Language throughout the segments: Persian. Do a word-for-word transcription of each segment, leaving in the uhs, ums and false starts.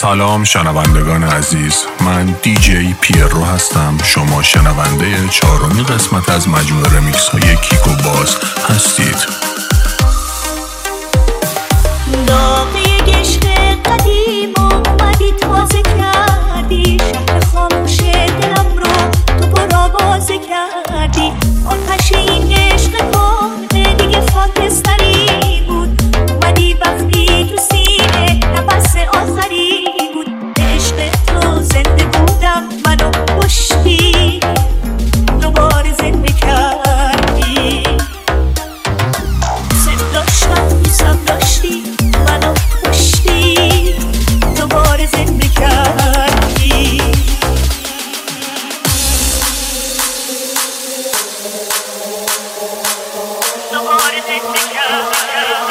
سلام شنوندگان عزیز، من دی جی پیرو هستم. شما شنونده چهارمین قسمت از مجموعه رمیکس های کیکو باز هستید. داغی عشق قدیم اومدی تازه کردی، شهر خاموش دلم رو تو برا بازه کردی. آتش این عشق کنه دیگه خاکستری بود، اومدی وقتی تو سینه نفس آخری بود. عشق تو زنده بودم، منو کشتی، دوباره زنده کردی. سم داشتم دوستم داشتی، منو کشتی، دوباره زنده کردی. دوباره زنده کردی.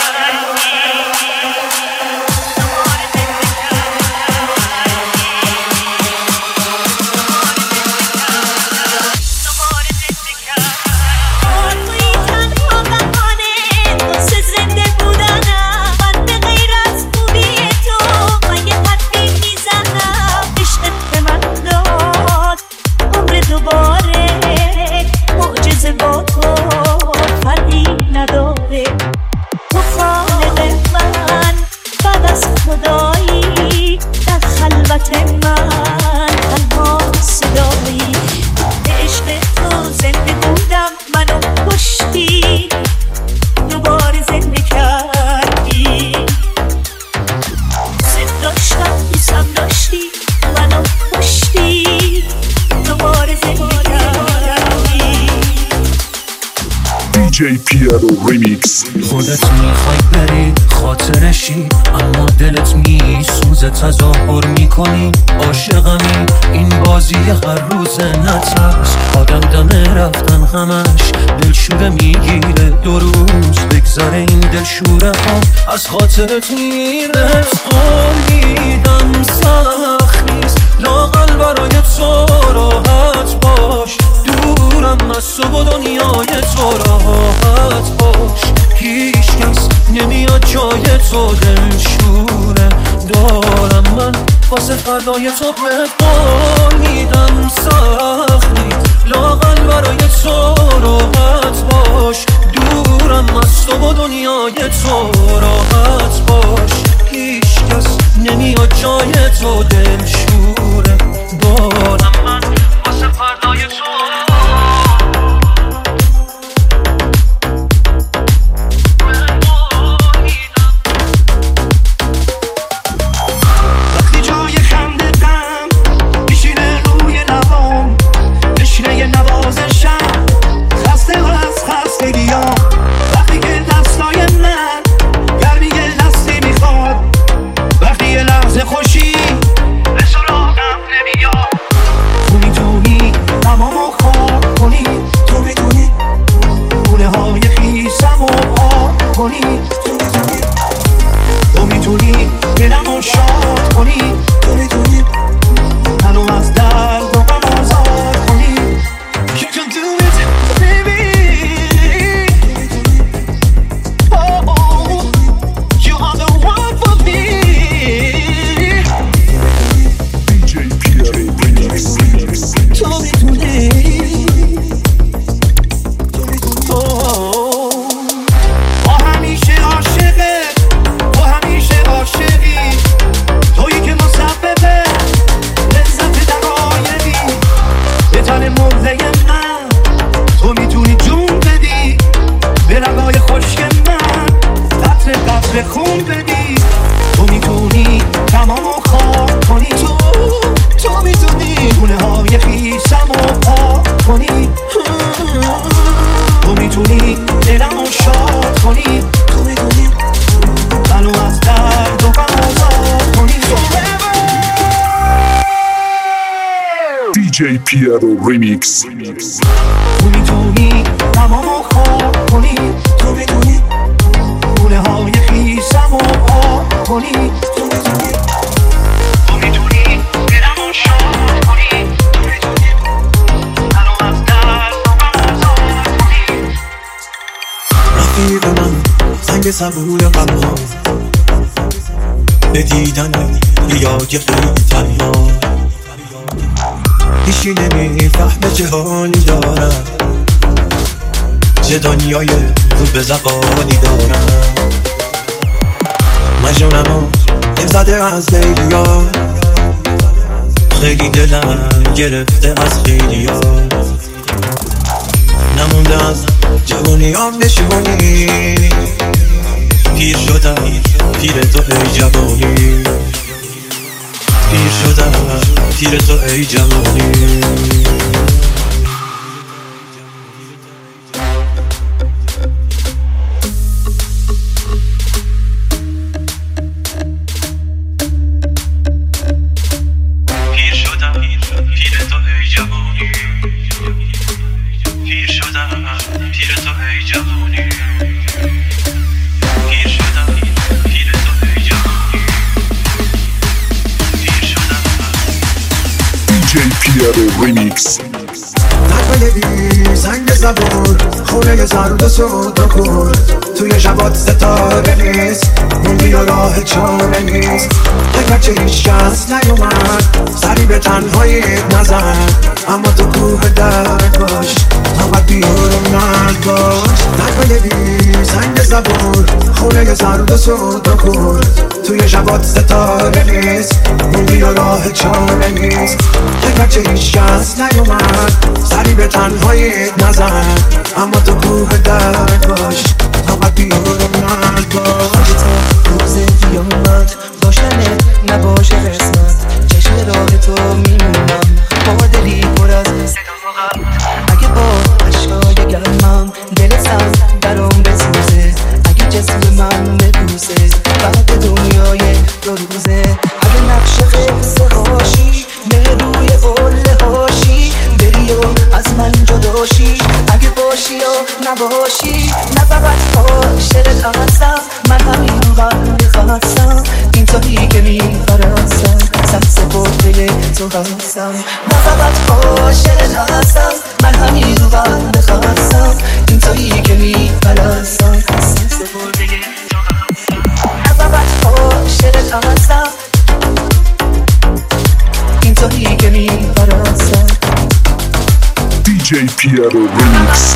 دی جی پیرو ریمیکس. خودت میخوای بری خاطرشی، اما دلت میسوزه تظاهر میکنی عاشقمی. این بازی هر روز نترس، آدم دم رفتن همش دلشوره میگیره. دو روز بگذره این دلشوره ها از خاطرت میره. قول میدم سخت نیست لااقل برای تو راحت باش، دورم از تو و دنیای تو راحت باش. هیچ کس نمیاد جای تو دلشوره دارم من واسه فردای تو. قول میدم سخت نیست لااقل برای تو راحت باش، دورم از تو و دنیای تو راحت باش. هیچ کس نمیاد جای تو دلشوره دارم من واسه فردای تو. دی جی پیرو ریمیکس. تو میتونی تمامو خواب کنی، تو میتونی گونه های خیسم رو پاک کنی، تو میتونی تو میتونی دلمو شاد کنی، تو میتونی منو از درد آزاد کنی. رفیق من زنگ صبور قلبم به دیدن یا که خیلی تنها هیچی نمیفهمه چه حالی دارم، چه دنیای خوب به زبانی دارم. مجنونم و دل زده از لیلیا، خیلی دلم گرفته از خیلیا. نمونده از جوانیام نشونی، پیر شدم پیر تو ای جوانی، پیر شدم پیر تو ای جوانی. ریمیکس نقبه بی زنگ زبون، خونه زرد و سود و کور، توی شبات ستاره نیست، موندی و راه چاره نیست. اگرچه هیچ کس نیومد سری به تنهاییت نزد، اما تو کوه درد باش، نباید بیار و مرد باش. نقبه بی زنگ زبون، خونه زرد و سود و کور، توی شبات ستاره نیست، موندی و راه چاره نیست. اگرچه هیچ کس نیومد سری به تنهاییت نزد، اما تو کوه درد باش، نباید بیار و مرد باش. روز قیامت باشنه نباشه قسمت، چشم راه تو میمونم با دلی پر از صدا. اگه با عشقای گرمم دل سرد برام بسوزه، اگه جسم من ببوسه بعد دنیای دو روزه. اگه نقش قصه هاشی نه روی قله هاشی، بری و از من جداشی، اگه باشی یا نباشی، نه فقط عاشقت هستم، من همین قلبی خواستم، این تویی که میپرستم، سر سپرده تو هستم. نه فقط عاشقت هستم، من همین قلبی خواستم، این تویی که میپرستم، سر سپرده تو هستم. نه فقط عاشقت هستم، این تویی که میپرستم. دی جی پیرو ریمیکس.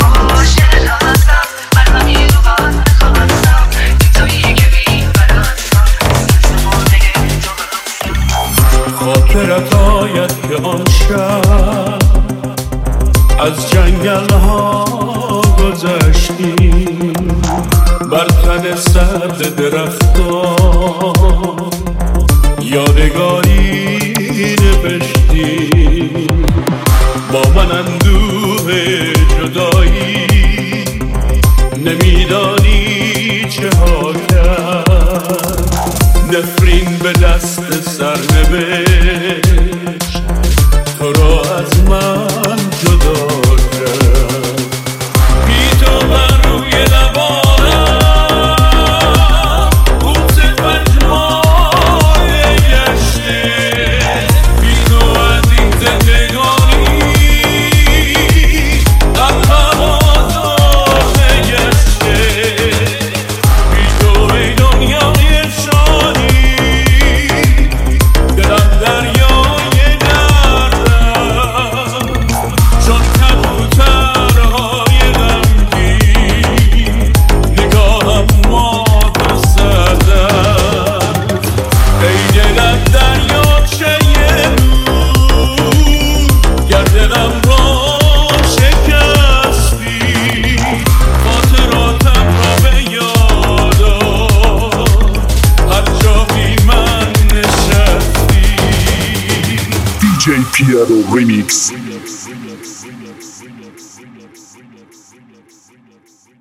خاطرتایت که آن شب از جنگل ها گذشتیم، بر تن سرد درختان یادگاری نوشتیم. با من اندوه جدایی نمیدانی چه ها کرد، نفرین به دست سرنوشت تو را از من جدا کرد. بی تو بر روی لبانم بوس پشمای گشته، بی تو از این زندگانی قلبم آزاد نگشته. بی تو ای دنیای شادی دلم دریای دردم، چون کبوترهای غمگین نگاهم مات زدم. ای دلت دریاچه نور، گر دلم را شکستی، خاطراتم را به یاد آر، هر جا بی من نشستی. دی جی پیرو ریمیکس.